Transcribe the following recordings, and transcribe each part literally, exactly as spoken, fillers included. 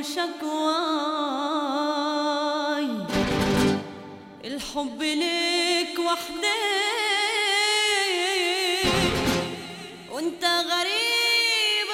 وشكواي. الحب ليك وحدك وانت غريب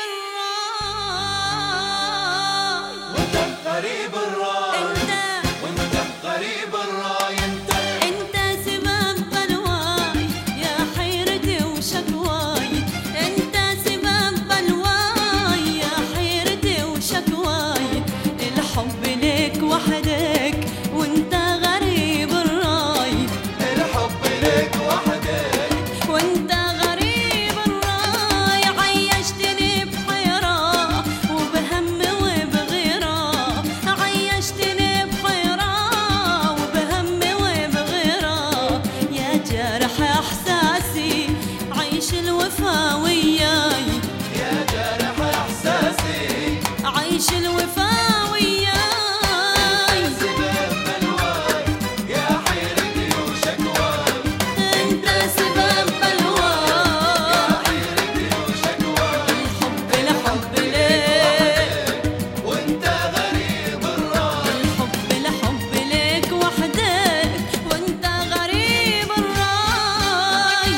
الراي. وانت غريب الراي. انت وانت غريب الراي. انت انت سبب بلواي يا حيرتي وشكواي. انت سبب بلواي يا حيرتي وشكواي. الحب ليك وحدك وانت غريب الراي. الحب ليك وحدك وانت غريب الراي. عيشتني بحيرة وبهم وبغيرة. عيشتني بحيرة وبهم وبغيرة. يا جارح احساسي عيش الوفا وياي. يا جارح احساسي عيش الوفا وياي. سبب بلواي يا حيرتي وشكواي. انت سبب بلواي. حيرتي وشكواي. الحب الحب ليك. وانت غريب الراي. الحب الحب ليك وحدك وانت غريب الراي.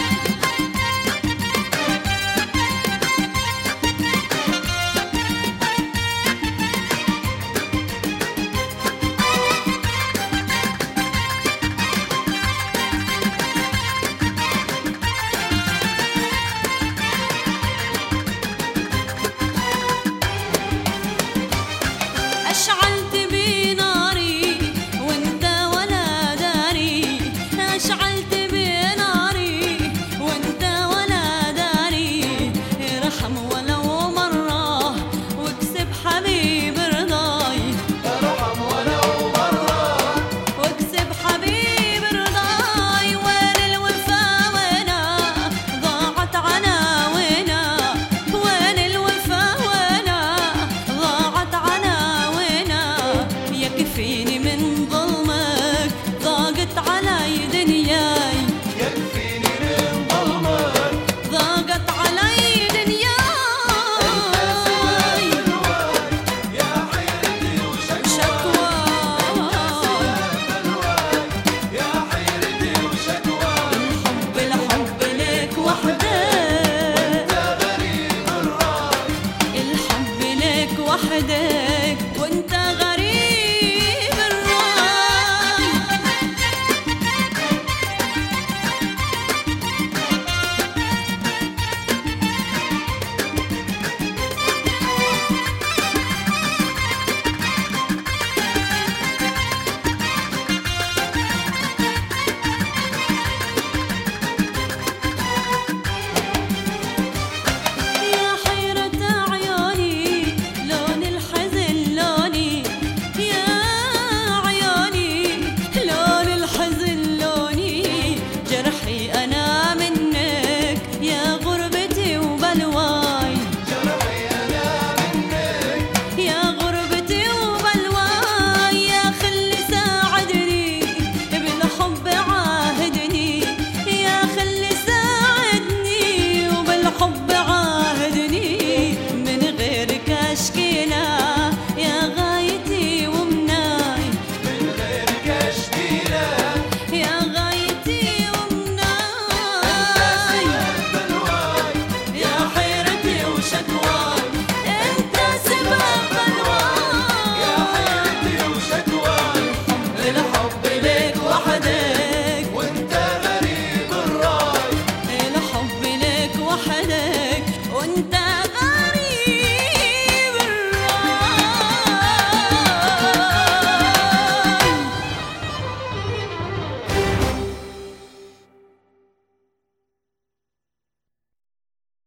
أشعلت بي ناري وانت ولا داري. أشعلت بي ناري وانت ولا داري. ارحم ولو مرة واكسب حبيب رضاي. ارحم ولو مرة. واكسب حبيب رضاي. وين الوفا وينا ضاعت عناوينا. وين الوفا وينا ضاعت عناوينا. يكفيني من ظلمك ضاقت علي دنياي. يكفيني من ظلمك. ضاقت علي دنياي. بلواي يا حيرتي وشكواي. شكواي. بلواي يا حيرتي وشكواي. الحب الحب ليك وحدك. غريب الراي. الحب ليك وحدك وانت